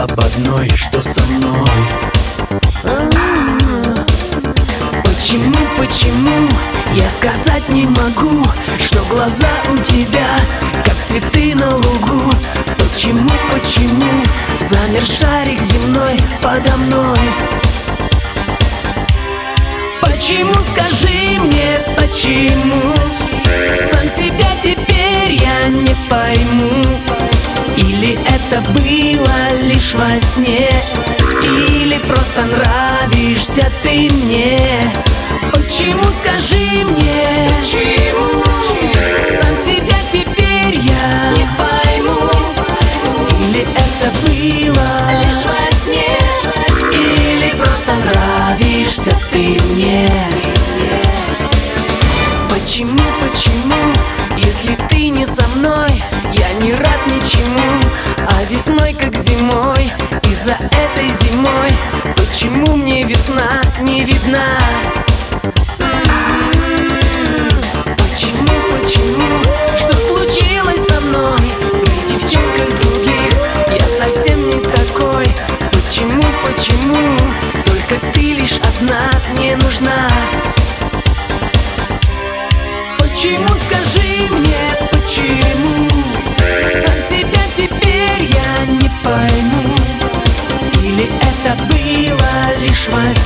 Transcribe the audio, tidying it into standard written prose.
об одной, что со мной. Почему, я сказать не могу, что глаза у тебя, как цветы на лугу. Почему, замер шарик земной подо мной. Почему, скажи мне, почему? Сам себя теперь я не пойму. Или это было лишь во сне, или просто нравишься ты мне. Почему, скажи мне, почему? Сам себя теперь я не пойму. Или это было лишь во сне, или просто нравишься ты мне. Почему, если ты не со мной, я не рад ничему. А весной как зимой, и за этой зимой почему мне весна не видна? Почему, что случилось со мной? При девчонках других я совсем не такой. Почему, только ты лишь одна мне нужна. Почему, скажи мне, почему? Сам себя теперь я не пойму. Или это было лишь во